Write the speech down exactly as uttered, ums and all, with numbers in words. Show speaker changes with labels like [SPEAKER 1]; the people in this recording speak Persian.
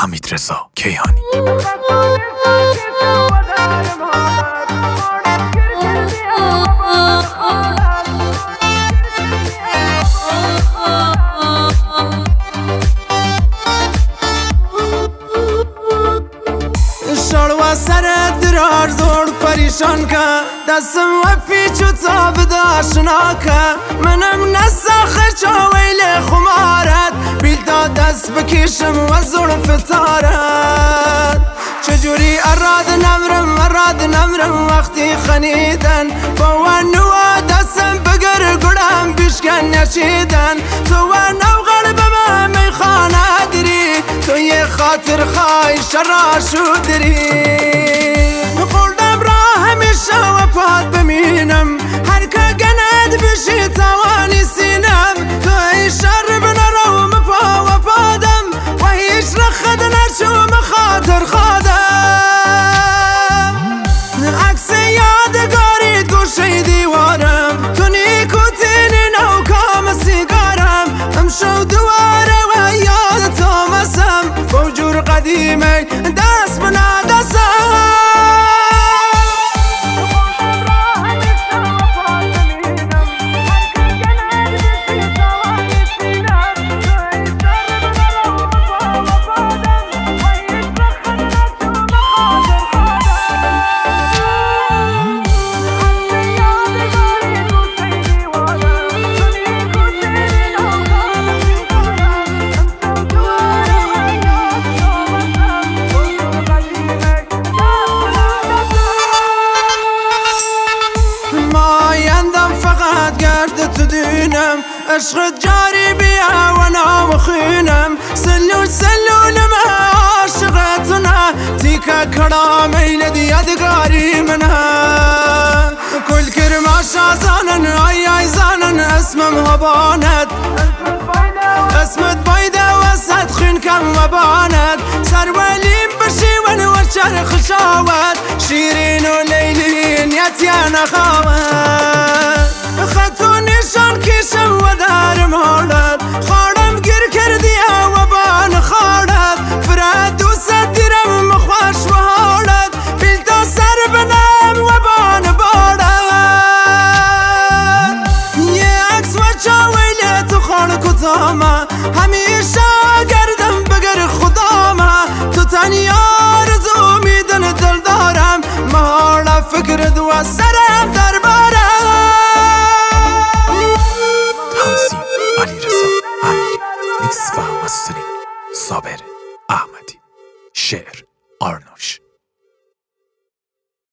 [SPEAKER 1] حمیدرضا کیهانی.
[SPEAKER 2] شلوه سر درار زور پریشان که دستم و پیچ و تاب داشنا که منم نسخه چاویل خمارت بیل دا دست بکشم و زور فتارت چجوری اراد نمرم اراد نمرم وقتی خنیدن با ونو دستم بگر گرم بیشکن نشیدن تو ونو غرب من میخانه دری تو یه خاطر خواهی شرا شو دری قلدم را همیشه و پاد بمینم هر که گند بشی توانی سینم تو ای شر بنرو مپا و پادم و هیچ رخد نشو مخاطر خادم عکس یادگاری گوشه دیوارم تو نیکوتین نو کام سیگارم امشو دواره و یاد تو مسم بوجور قدیمه دست بنا دستم تو دینم عشق جاری بیا و نام خینم سلول سلول ما عاشقتنا تیکا کڑا میل دیادگاری منها کل کرما شازانن آی آی زانن اسمم هبانت اسمت بایده وسط خین کم و بانت سرولیم بشیون و چرخ شاوت شیرین و لیلین یتیان خواهد خطو نشان کشم و درم حالت خارم گیر کردی و بان خارت فرد دوست دیرم مخوش و حالت بیل تا سر بنم و بان بارت یه عکس و چاویل تو خان کتاما همیشه گردم بگر خداما تو تنیا رزو میدن دل دارم محالا فکر دو سرم در بارم
[SPEAKER 1] میکس و مسترینگ صابر احمدی، شعر آرنوش.